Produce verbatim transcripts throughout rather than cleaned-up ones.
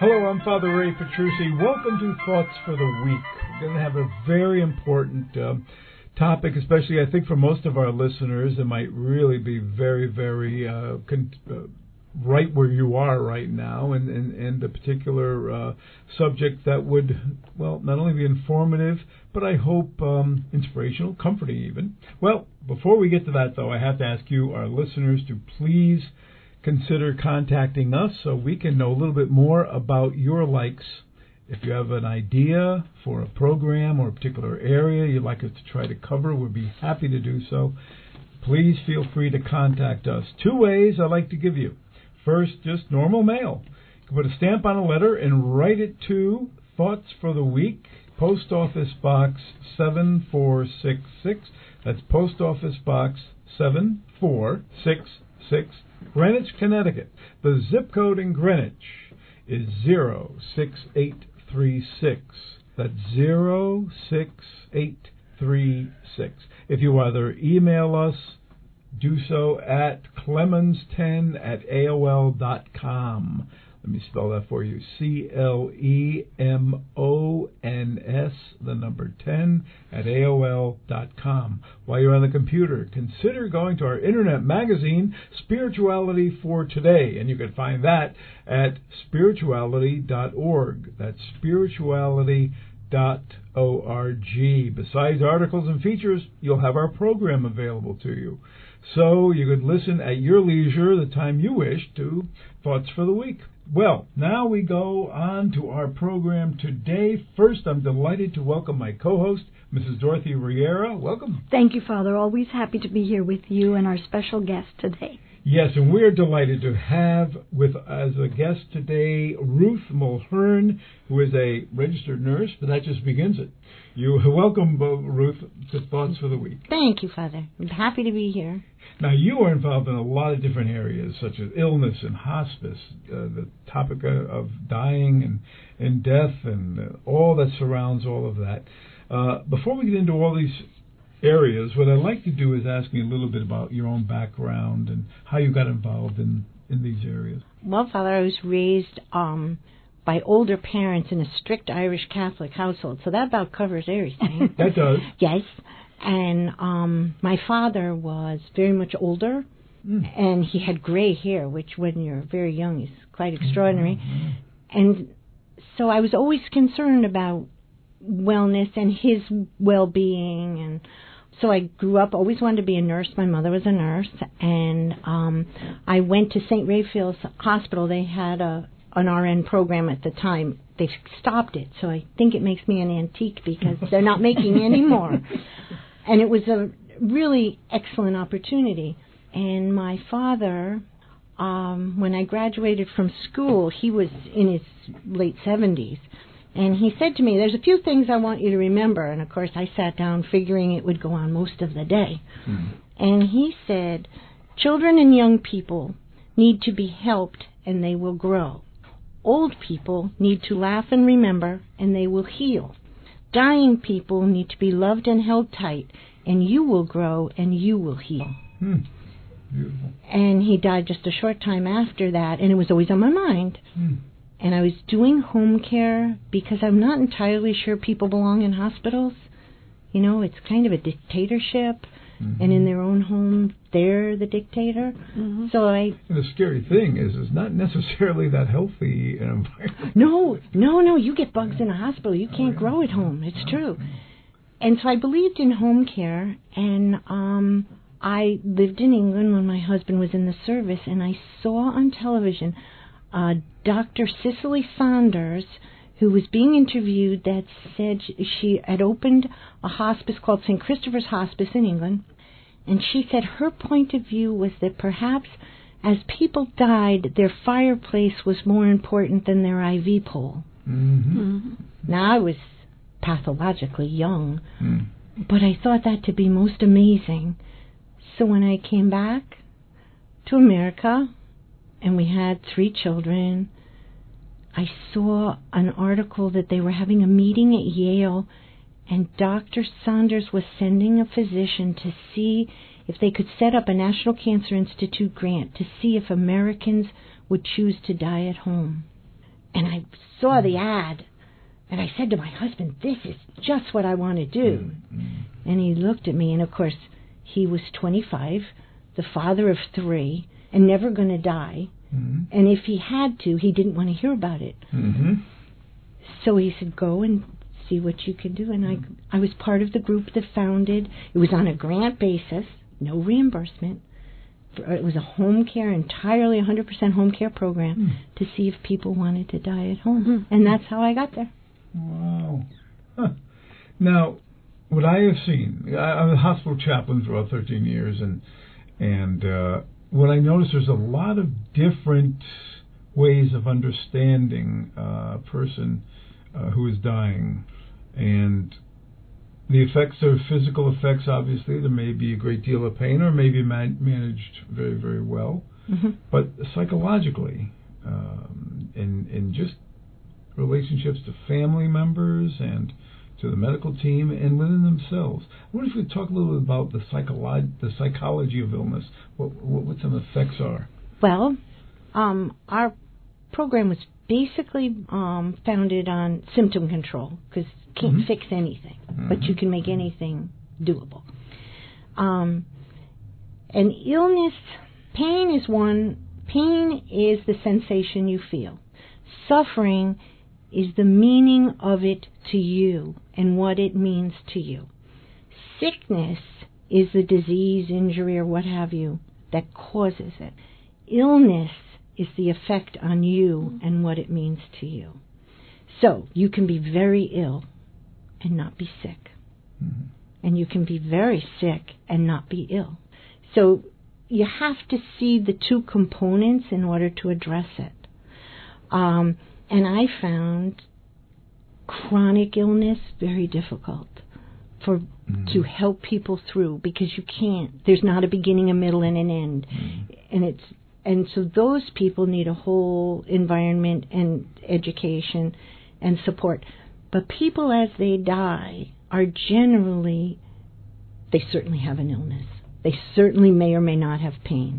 Hello, I'm Father Ray Petrucci. Welcome to Thoughts for the Week. We're going to have a very important um, topic, especially I think for most of our listeners. It might really be very, very uh, con- uh, right where you are right now, and, and, and a particular uh, subject that would, well, not only be informative, but I hope um, inspirational, comforting even. Well, before we get to that, though, I have to ask you, our listeners, to please consider contacting us so we can know a little bit more about your likes. If you have an idea for a program or a particular area you'd like us to try to cover, we'd be happy to do so. Please feel free to contact us. Two ways I'd like to give you. First, just normal mail. You can put a stamp on a letter and write it to Thoughts for the Week, Post Office Box seven four six six. That's Post Office Box seven four six six, Greenwich, Connecticut. The zip code in Greenwich is zero six eight three six. That's zero six eight three six. If you either email us, do so at clemens ten at A O L dot com. Let me spell that for you. C L E M O N S, the number ten, at A O L dot com. While you're on the computer, consider going to our internet magazine, Spirituality for Today, and you can find that at spirituality dot org. That's spirituality dot org. Besides articles and features, you'll have our program available to you. So you could listen at your leisure, the time you wish, to Thoughts for the Week. Well, now we go on to our program today. First, I'm delighted to welcome my co-host, Missus Dorothy Riera. Welcome. Thank you, Father. Always happy to be here with you and our special guest today. Yes, and we're delighted to have with as a guest today Ruth Mulhern, who is a registered nurse, but that just begins it. You welcome, Ruth, to Thoughts for the Week. Thank you, Father. I'm happy to be here. Now, you are involved in a lot of different areas, such as illness and hospice, uh, the topic of dying and, and death, and uh, all that surrounds all of that. Uh, before we get into all these areas, what I'd like to do is ask you a little bit about your own background and how you got involved in, in these areas. Well, Father, I was raised um, by older parents in a strict Irish Catholic household, so that about covers everything. That does. Yes. And um, my father was very much older, mm. and he had gray hair, which when you're very young is quite extraordinary. Mm-hmm. And so I was always concerned about wellness and his well-being, and so I grew up, always wanted to be a nurse. My mother was a nurse, and um, I went to Saint Raphael's Hospital. They had a an R N program at the time. They stopped it, so I think it makes me an antique because they're not making any more. And it was a really excellent opportunity. And my father, um, when I graduated from school, he was in his late seventies. And he said to me, there's a few things I want you to remember. And, of course, I sat down figuring it would go on most of the day. Mm-hmm. And he said, children and young people need to be helped and they will grow. Old people need to laugh and remember and they will heal. Dying people need to be loved and held tight, and you will grow and you will heal. Hmm. Beautiful. And he died just a short time after that, and it was always on my mind. Hmm. And I was doing home care because I'm not entirely sure people belong in hospitals. You know, it's kind of a dictatorship, mm-hmm. and in their own home, they're the dictator. Mm-hmm. So I. And the scary thing is, it's not necessarily that healthy an environment. No, no, no. You get bugs in a hospital. You can't grow at home. It's true. And so I believed in home care, and um, I lived in England when my husband was in the service, and I saw on television uh, Doctor Cicely Saunders, who was being interviewed, that said she had opened a hospice called Saint Christopher's Hospice in England. And she said her point of view was that perhaps as people died, their fireplace was more important than their I V pole. Mm-hmm. Mm-hmm. Now, I was pathologically young, mm. but I thought that to be most amazing. So when I came back to America, and we had three children, I saw an article that they were having a meeting at Yale, and Doctor Saunders was sending a physician to see if they could set up a National Cancer Institute grant to see if Americans would choose to die at home. And I saw the ad, and I said to my husband, this is just what I want to do. Mm-hmm. And he looked at me, and of course, he was twenty-five, the father of three, and never going to die. Mm-hmm. And if he had to, he didn't want to hear about it. Mm-hmm. So he said, go and see what you can do. And I, I was part of the group that founded. It was on a grant basis, no reimbursement. It was a home care, entirely one hundred percent home care program mm. to see if people wanted to die at home. Mm-hmm. And that's how I got there. Wow. Huh. Now, what I have seen, I, I was a hospital chaplain for about thirteen years, and and uh, what I noticed, there's a lot of different ways of understanding uh, a person uh, who is dying. And the effects are physical effects, obviously. There may be a great deal of pain, or maybe man- managed very, very well. Mm-hmm. But psychologically, um, in, in just relationships to family members and to the medical team and within themselves. I wonder if we could talk a little bit about the, psycholo- the psychology of illness, what, what, what some effects are. Well, um, our program was basically um, founded on symptom control, because you can't mm-hmm. fix anything, mm-hmm. but you can make anything doable. Um, and illness, pain is one, pain is the sensation you feel. Suffering is the meaning of it to you and what it means to you. Sickness is the disease, injury, or what have you that causes it. Illness is the effect on you and what it means to you. So you can be very ill and not be sick. Mm-hmm. And you can be very sick and not be ill. So you have to see the two components in order to address it. Um, and I found chronic illness very difficult for mm-hmm. to help people through, because you can't. There's not a beginning, a middle, and an end. Mm-hmm. And it's And so those people need a whole environment and education and support. But people as they die are generally, they certainly have an illness. They certainly may or may not have pain.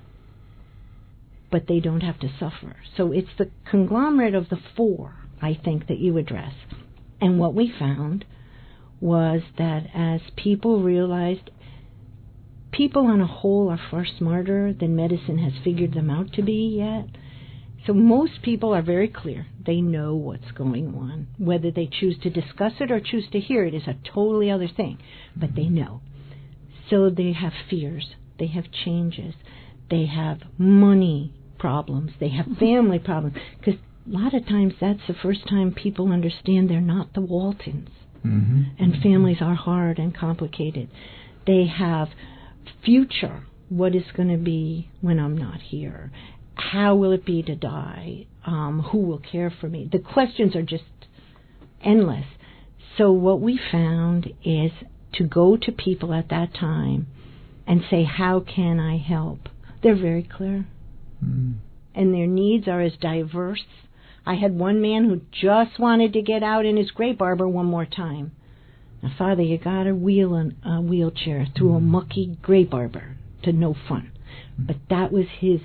But they don't have to suffer. So it's the conglomerate of the four, I think, that you address. And what we found was that as people realized, people on a whole are far smarter than medicine has figured them out to be yet. So most people are very clear. They know what's going on. Whether they choose to discuss it or choose to hear it is a totally other thing. But they know. So they have fears. They have changes. They have money problems. They have family problems. Because a lot of times that's the first time people understand they're not the Waltons. Mm-hmm. And families are hard and complicated. They have future, what is going to be when I'm not here? How will it be to die? Um, who will care for me? The questions are just endless. So what we found is to go to people at that time and say, how can I help? They're very clear. Mm. And their needs are as diverse. I had one man who just wanted to get out in his grape arbor one more time. Now, Father, you got to wheel in a wheelchair through a mucky grape arbor to no fun. But that was his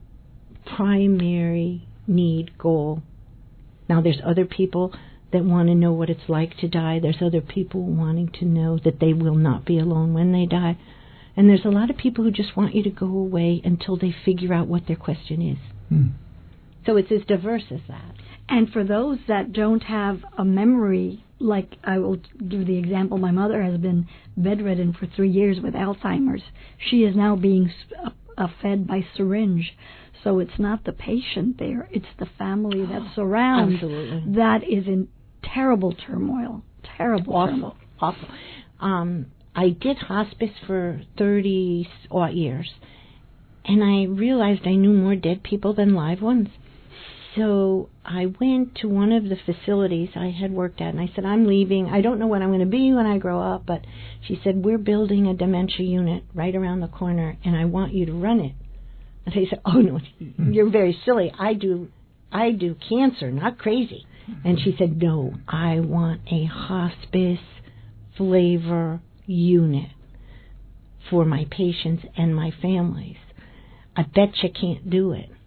primary need, goal. Now, there's other people that want to know what it's like to die. There's other people wanting to know that they will not be alone when they die. And there's a lot of people who just want you to go away until they figure out what their question is. Hmm. So it's as diverse as that. And for those that don't have a memory, like I will give the example, my mother has been bedridden for three years with Alzheimer's. She is now being uh, uh, fed by syringe. So it's not the patient there, it's the family that surrounds. Absolutely. That is in terrible turmoil. Terrible awful, turmoil. Awful. Um, I did hospice for thirty odd years, and I realized I knew more dead people than live ones. So I went to one of the facilities I had worked at, and I said, I'm leaving. I don't know what I'm going to be when I grow up, but she said, we're building a dementia unit right around the corner, and I want you to run it. And I said, oh, no, you're very silly. I do I do cancer, not crazy. And she said, no, I want a hospice flavor unit for my patients and my families. I bet you can't do it.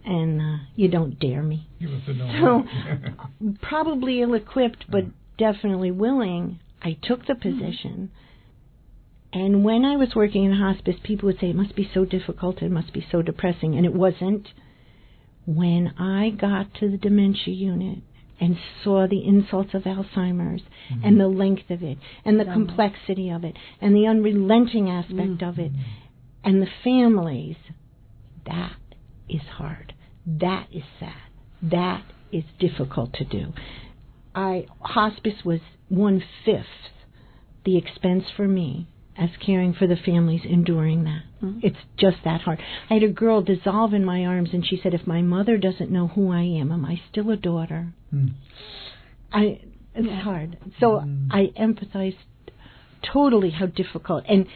and uh, you don't dare me. Give us a no. So, probably ill-equipped, but definitely willing, I took the position. And when I was working in hospice, people would say, it must be so difficult, it must be so depressing, and it wasn't. When I got to the dementia unit and saw the insults of Alzheimer's mm-hmm. and the length of it and the yeah. complexity of it and the unrelenting aspect mm-hmm. of it and the families, that is hard. That is sad. That is difficult to do. I hospice was one-fifth the expense for me as caring for the families enduring that. Mm-hmm. It's just that hard. I had a girl dissolve in my arms, and she said, if my mother doesn't know who I am, am I still a daughter? Mm. I It's yeah. hard. So mm. I empathize totally how difficult. And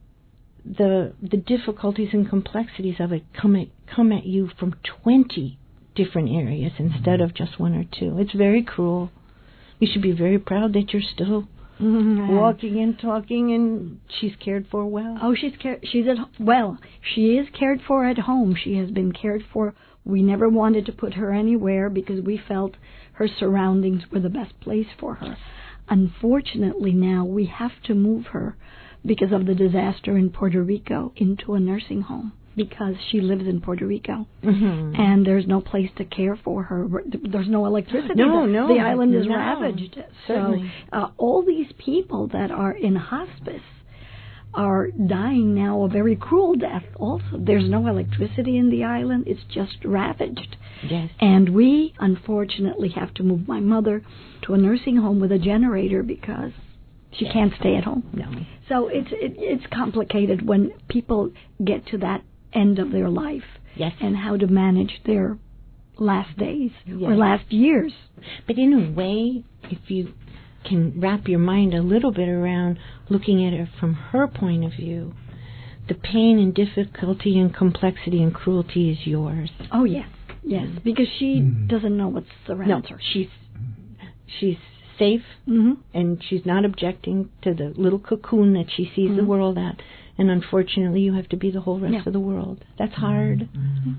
the the difficulties and complexities of it come at, come at you from twenty different areas instead of just one or two. It's very cruel. You should be very proud that you're still Mm-hmm. walking and talking, and she's cared for well. Oh, she's cared. She's at well. She is cared for at home. She has been cared for. We never wanted to put her anywhere because we felt her surroundings were the best place for her. Unfortunately, now we have to move her because of the disaster in Puerto Rico into a nursing home because she lives in Puerto Rico mm-hmm. and there's no place to care for her. There's no electricity. No, no, the island is no, ravaged. Certainly. So uh, all these people that are in hospice are dying now a very cruel death also. There's no electricity in the island. It's just ravaged. Yes. And we, unfortunately, have to move my mother to a nursing home with a generator because she yes. can't stay at home. No. So it's it, it's complicated when people get to that end of their life. Yes. And how to manage their last days yes. or last years. But in a way, if you can wrap your mind a little bit around looking at it from her point of view, the pain and difficulty and complexity and cruelty is yours. Oh, yes. Yes, because she mm. doesn't know what's around no, her. She's, she's safe, mm-hmm. and she's not objecting to the little cocoon that she sees mm-hmm. the world at. And unfortunately, you have to be the whole rest yeah. of the world. That's hard. Mm-hmm.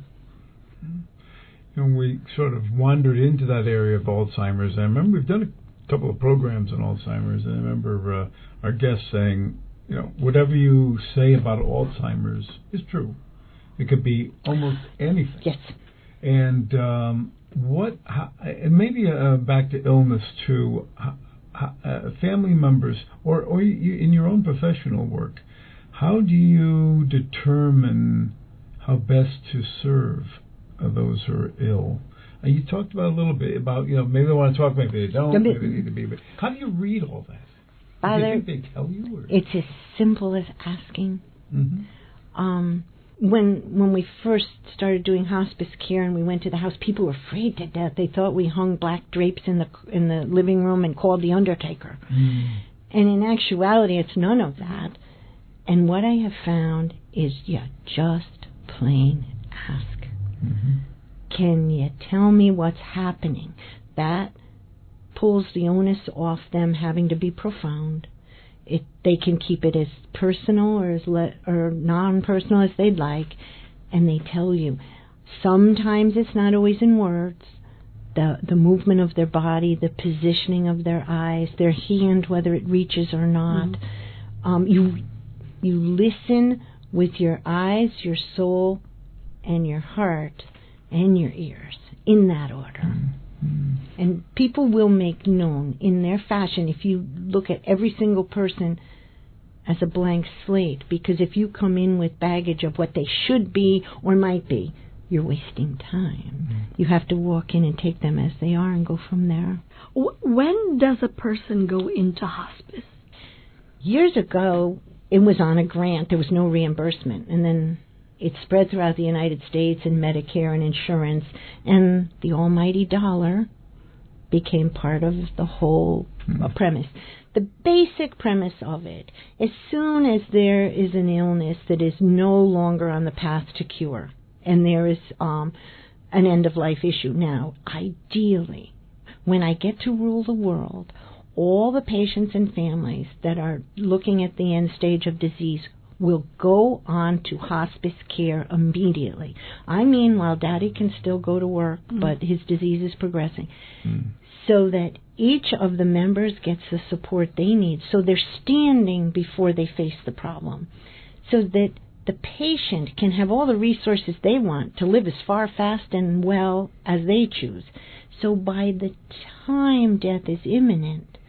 Mm-hmm. And we sort of wandered into that area of Alzheimer's. I remember we've done a couple of programs on Alzheimer's, and I remember uh, our guest saying, you know, whatever you say about Alzheimer's is true. It could be almost anything. Yes. And um, what, how, and maybe uh, back to illness too, how, how, uh, family members, or, or you, in your own professional work, how do you determine how best to serve uh, those who are ill? Uh, you talked about a little bit about, you know, maybe they want to talk, maybe they don't, maybe they need to be, but how do you read all that? Father, do you think they tell you? Or? It's as simple as asking. Mm-hmm. Um, when when we first started doing hospice care and we went to the house, people were afraid to death. They thought we hung black drapes in the in the living room and called the undertaker. Mm. And in actuality, it's none of that. And what I have found is, yeah, just plain ask. Mm-hmm. Can you tell me what's happening? That pulls the onus off them having to be profound. It, they can keep it as personal or as le- or non-personal as they'd like, and they tell you. Sometimes it's not always in words. The the movement of their body, the positioning of their eyes, their hand, whether it reaches or not. Mm-hmm. Um, you you listen with your eyes, your soul, and your heart, and your ears, in that order. Mm-hmm. And people will make known in their fashion if you look at every single person as a blank slate, because if you come in with baggage of what they should be or might be, you're wasting time. Mm-hmm. You have to walk in and take them as they are and go from there. When does a person go into hospice? Years ago, it was on a grant. There was no reimbursement. And then it spread throughout the United States and Medicare and insurance, and the almighty dollar became part of the whole mm-hmm. uh, premise. The basic premise of it, as soon as there is an illness that is no longer on the path to cure, and there is um, an end-of-life issue. Now, ideally, when I get to rule the world, all the patients and families that are looking at the end stage of disease will go on to hospice care immediately. I mean, while Daddy can still go to work, mm. but his disease is progressing. Mm. So that each of the members gets the support they need. So they're standing before they face the problem. So that the patient can have all the resources they want to live as far, fast, and well as they choose. So by the time death is imminent,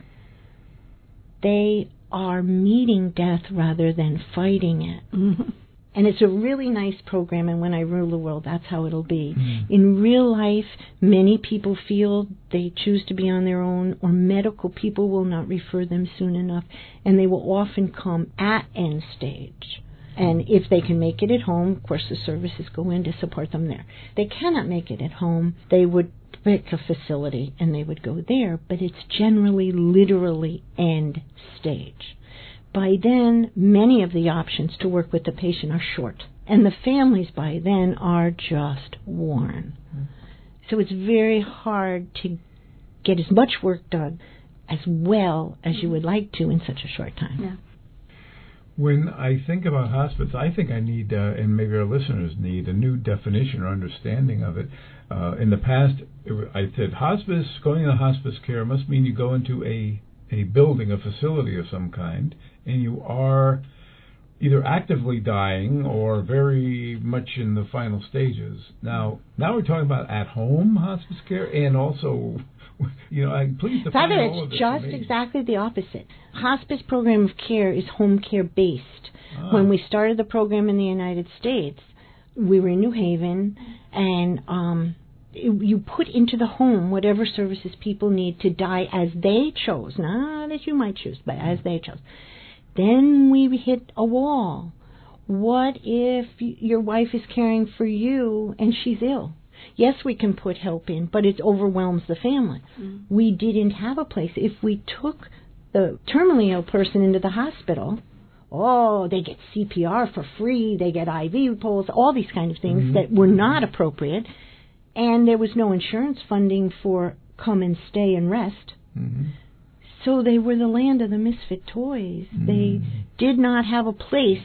they are meeting death rather than fighting it. Mm-hmm. And it's a really nice program, and when I rule the world, that's how it'll be. Mm-hmm. In real life, many people feel they choose to be on their own, or medical people will not refer them soon enough, and they will often come at end stage. And if they can make it at home, of course the services go in to support them there. They cannot make it at home, they would pick a facility and they would go there, but it's generally literally end stage. By then, many of the options to work with the patient are short, and the families by then are just worn. Mm-hmm. So it's very hard to get as much work done as well as you would like to in such a short time. Yeah. When I think about hospice, I think I need, uh, and maybe our listeners need, a new definition or understanding of it. Uh, in the past, I said hospice, going to hospice care must mean you go into a, a building, a facility of some kind, and you are either actively dying or very much in the final stages. Now, now we're talking about at-home hospice care, and also, you know, I'm pleased to find all of this. Father, it's just exactly the opposite. Hospice program of care is home care based. Ah. When we started the program in the United States, we were in New Haven, and um, it, you put into the home whatever services people need to die as they chose, not as you might choose, but as they chose. Then we hit a wall. What if your wife is caring for you and she's ill? Yes, we can put help in, but it overwhelms the family. Mm. We didn't have a place. If we took the terminally ill person into the hospital, oh, they get C P R for free, they get I V poles, all these kind of things mm-hmm. that were not appropriate, and there was no insurance funding for come and stay and rest. Mm-hmm. So they were the land of the misfit toys. Mm. They did not have a place.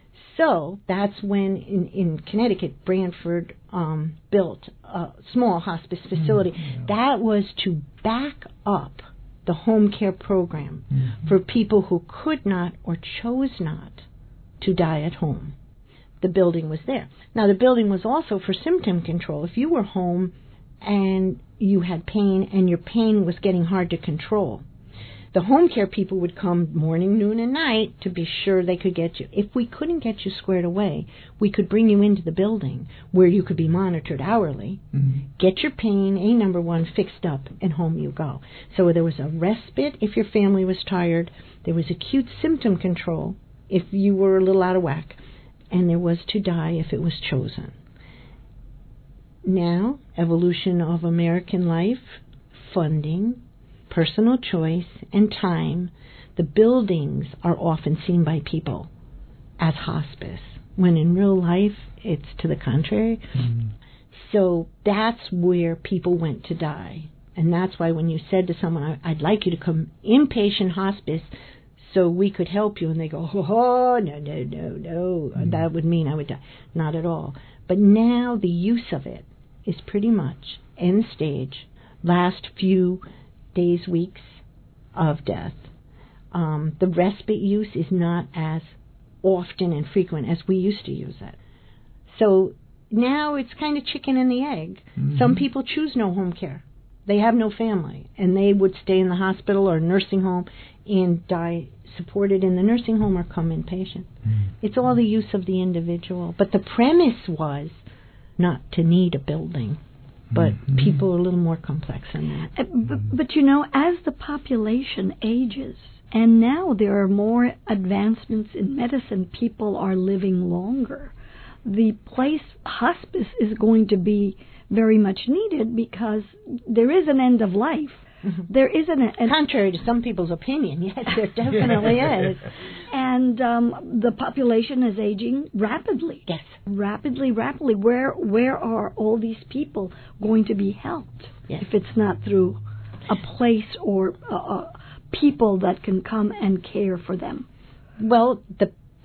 So that's when in, in Connecticut, Branford um, built a small hospice facility. Mm, yeah. That was to back up the home care program mm-hmm. for people who could not or chose not to die at home. The building was there. Now, the building was also for symptom control. If you were home and you had pain and your pain was getting hard to control, the home care people would come morning, noon, and night to be sure they could get you. If we couldn't get you squared away, we could bring you into the building where you could be monitored hourly, mm-hmm. get your pain, A number one, fixed up, and home you go. So there was a respite if your family was tired. There was acute symptom control if you were a little out of whack. And there was to die if it was chosen. Now, evolution of American life, funding, personal choice, and time, the buildings are often seen by people as hospice, when in real life it's to the contrary. Mm-hmm. So that's where people went to die. And that's why when you said to someone, I'd like you to come inpatient hospice so we could help you, and they go, oh, no, no, no, no, mm-hmm. that would mean I would die. Not at all. But now the use of it is pretty much end stage, last few days, weeks of death. Um, the respite use is not as often and frequent as we used to use it. So now it's kind of chicken and the egg. Mm-hmm. Some people choose no home care. They have no family, and they would stay in the hospital or nursing home and die supported in the nursing home or come inpatient. Mm-hmm. It's all the use of the individual. But the premise was not to need a building. But mm-hmm. people are a little more complex than that. Uh, but, but, you know, as the population ages, and now there are more advancements in medicine, people are living longer, the place hospice is going to be very much needed because there is an end of life. Mm-hmm. There is an, an contrary to some people's opinion, yes, there definitely is. And um, the population is aging rapidly. Yes, rapidly, rapidly. Where where are all these people going to be helped yes. if it's not through a place or uh, uh, people that can come and care for them? Well, the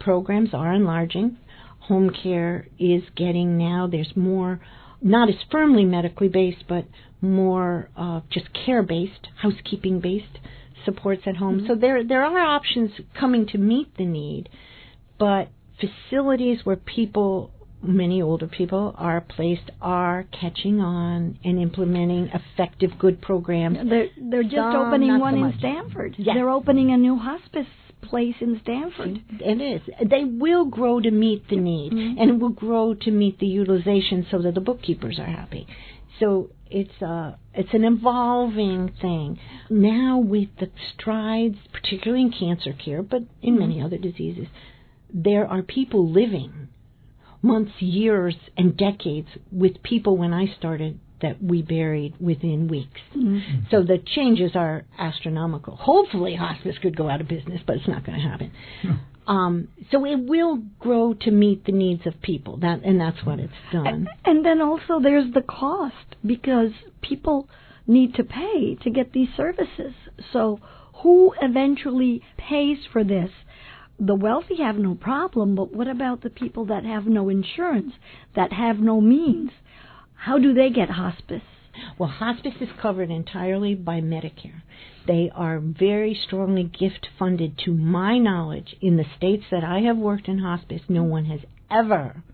programs are enlarging. Home care is getting now, there's more, not as firmly medically based, but more uh, just care-based, housekeeping-based supports at home. Mm-hmm. So there there are options coming to meet the need, but facilities where people, many older people, are placed are catching on and implementing effective, good programs. They're, they're just Some, opening one so in Stanford. Yes. They're opening a new hospice place in Stanford. It is. They will grow to meet the need, mm-hmm. and it will grow to meet the utilization so that the bookkeepers are happy. So it's a, it's an evolving thing. Now with the strides, particularly in cancer care, but in many other diseases, there are people living months, years, and decades with people when I started that we buried within weeks. Mm-hmm. So the changes are astronomical. Hopefully hospice could go out of business, but it's not going to happen. Yeah. Um, so it will grow to meet the needs of people, that, and that's what it's done. And, and then also there's the cost, because people need to pay to get these services. So who eventually pays for this? The wealthy have no problem, but what about the people that have no insurance, that have no means? How do they get hospice? Well, hospice is covered entirely by Medicare. They are very strongly gift funded. To my knowledge, in the states that I have worked in hospice, no one has ever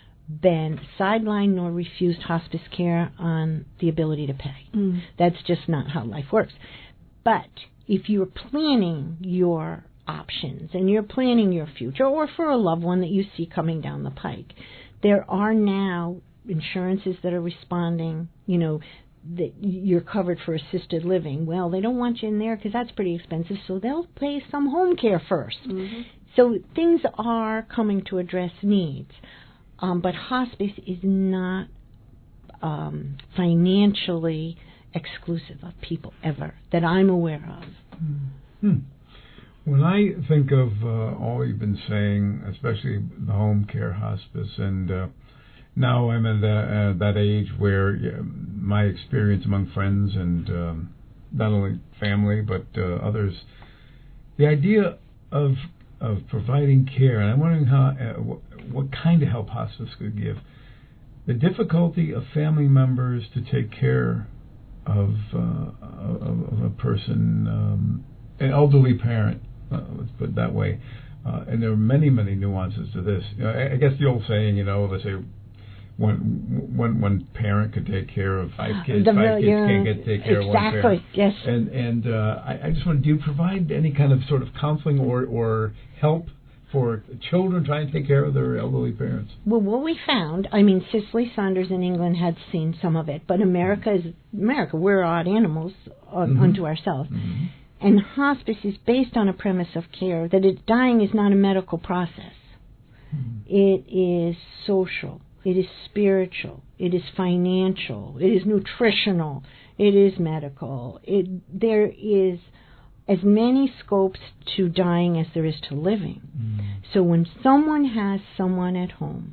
been sidelined nor refused hospice care on the ability to pay. Mm. That's just not how life works. But if you're planning your options and you're planning your future, or for a loved one that you see coming down the pike, there are now insurances that are responding, you know, that you're covered for assisted living. Well, they don't want you in there because that's pretty expensive, so they'll pay some home care first. Mm-hmm. So things are coming to address needs. Um, but hospice is not um, financially exclusive of people ever, that I'm aware of. Mm-hmm. When I think of uh, all you've been saying, especially the home care hospice, and uh, now I'm at the, uh, that age where yeah, my experience among friends and um, not only family but uh, others, the idea of of providing care, and I'm wondering how uh, what, what kind of help hospice could give. The difficulty of family members to take care of uh, of, of a person, um, an elderly parent. Uh, let's put it that way. Uh, and there are many, many nuances to this. You know, I, I guess the old saying, you know, they say one one one parent could take care of five kids, the five real, kids yeah, can't get take care exactly, of one parent. Yes. And and uh, I, I just want to, do you provide any kind of sort of counseling or, or help for children trying to take care of their elderly parents? Well, what we found, I mean, Cicely Saunders in England had seen some of it, but America is America. We're odd animals uh, mm-hmm. unto ourselves. Mm-hmm. And hospice is based on a premise of care that it, dying is not a medical process. Mm-hmm. It is social. It is spiritual. It is financial. It is nutritional. It is medical. It, there is as many scopes to dying as there is to living. Mm-hmm. So when someone has someone at home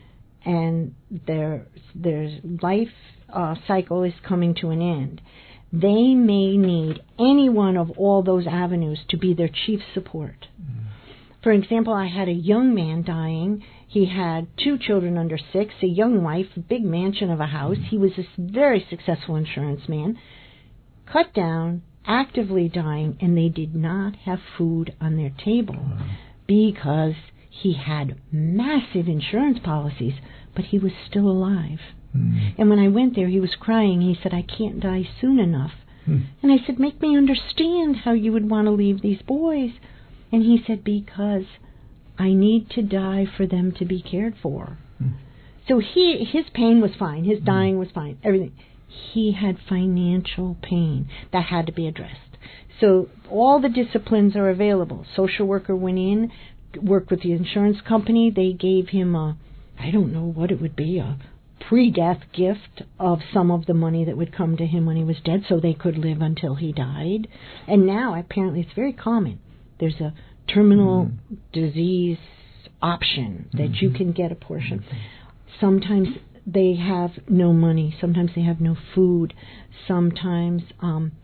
and their, their life uh, cycle is coming to an end, they may need any one of all those avenues to be their chief support. Mm. For example, I had a young man dying. He had two children under six, a young wife, a big mansion of a house. Mm. He was a very successful insurance man, cut down, actively dying, and they did not have food on their table mm. because he had massive insurance policies, but he was still alive. Mm. And when I went there, he was crying. He said, I can't die soon enough. Mm. And I said, make me understand how you would want to leave these boys. And he said, because I need to die for them to be cared for. Mm. So he his pain was fine. His dying was fine. Everything. He had financial pain that had to be addressed. So all the disciplines are available. Social worker went in, worked with the insurance company. They gave him a, I don't know what it would be, a pre-death gift of some of the money that would come to him when he was dead so they could live until he died. And now, apparently, it's very common. There's a terminal mm-hmm. disease option that mm-hmm. you can get a portion. Sometimes they have no money. Sometimes they have no food. Sometimes um,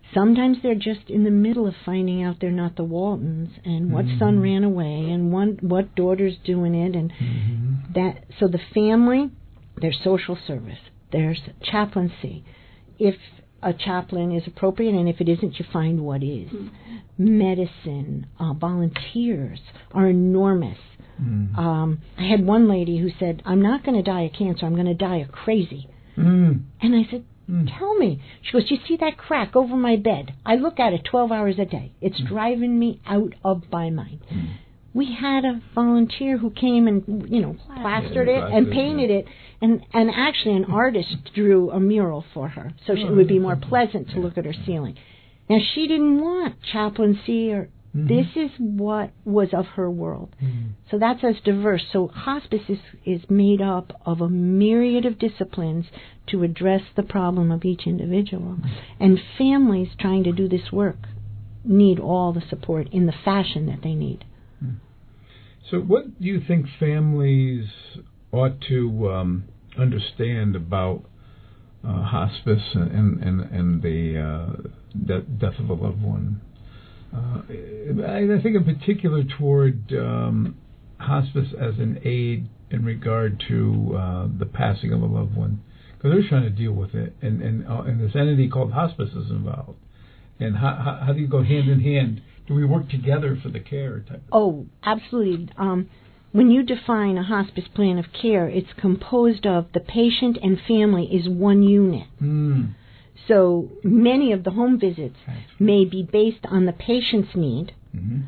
Sometimes they're just in the middle of finding out they're not the Waltons, and what mm-hmm. son ran away, and one, what daughter's doing it, and mm-hmm. that. So the family, there's social service, there's chaplaincy. If a chaplain is appropriate, and if it isn't, you find what is. Mm-hmm. Medicine, uh, volunteers are enormous. Mm. Um, I had one lady who said, I'm not going to die of cancer, I'm going to die of crazy. Mm. And I said, mm. tell me. She goes, you see that crack over my bed? I look at it twelve hours a day. It's mm. driving me out of my mind. Mm. We had a volunteer who came and, you know, plastered yeah, it and painted yeah. it. And, and actually an artist drew a mural for her, so oh, it would be more pleasant to look at her ceiling. Now, she didn't want chaplaincy or mm-hmm. this is what was of her world. Mm-hmm. So that's as diverse. So hospice is, is made up of a myriad of disciplines to address the problem of each individual. Mm-hmm. And families trying to do this work need all the support in the fashion that they need. Mm-hmm. So what do you think families ought to um, understand about uh, hospice and, and, and the uh, de- death of a loved one? Uh, I, I think in particular toward um, hospice as an aid in regard to uh, the passing of a loved one, because they're trying to deal with it, and and, uh, and this entity called hospice is involved. And how, how, how do you go hand in hand? Do we work together for the care type of Oh, absolutely. Um, when you define a hospice plan of care, it's composed of the patient and family is one unit. Mm. So many of the home visits may be based on the patient's need. Mm-hmm.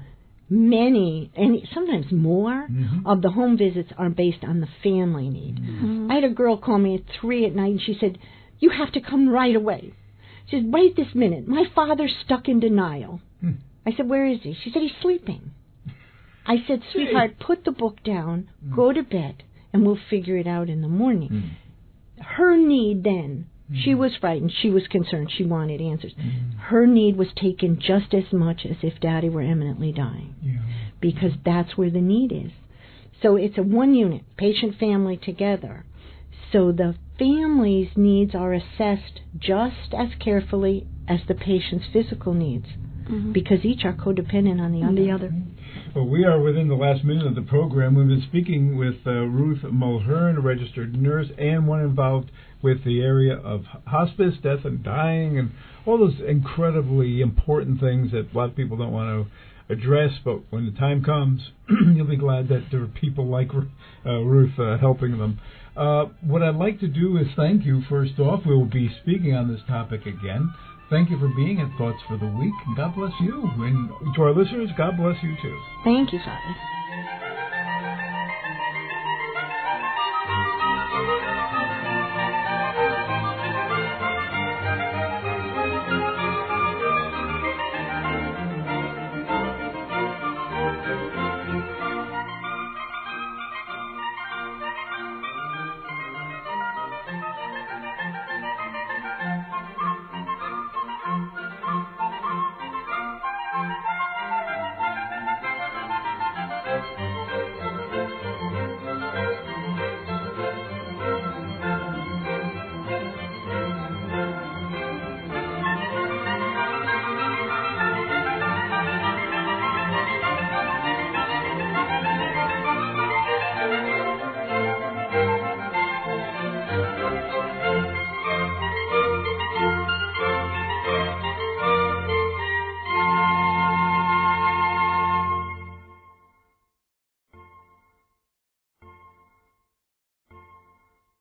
Many, and sometimes more, mm-hmm. of the home visits are based on the family need. Mm-hmm. I had a girl call me at three at night, and she said, you have to come right away. She said, wait this minute. My father's stuck in denial. Mm. I said, where is he? She said, he's sleeping. I said, sweetheart, put the book down, mm. go to bed, and we'll figure it out in the morning. Mm. Her need then, mm. she was frightened, she was concerned, she wanted answers. Mm. Her need was taken just as much as if Daddy were imminently dying, yeah. because that's where the need is. So it's a one unit, patient-family together. So the family's needs are assessed just as carefully as the patient's physical needs, mm-hmm. because each are codependent on the on other. The other. Well, we are within the last minute of the program. We've been speaking with uh, Ruth Mulhern, a registered nurse, and one involved with the area of hospice, death and dying, and all those incredibly important things that a lot of people don't want to address. But when the time comes, you'll be glad that there are people like uh, Ruth uh, helping them. Uh, what I'd like to do is thank you, first off. We will be speaking on this topic again. Thank you for being at Thoughts for the Week, and God bless you. And to our listeners, God bless you too. Thank you, Father. Thank you.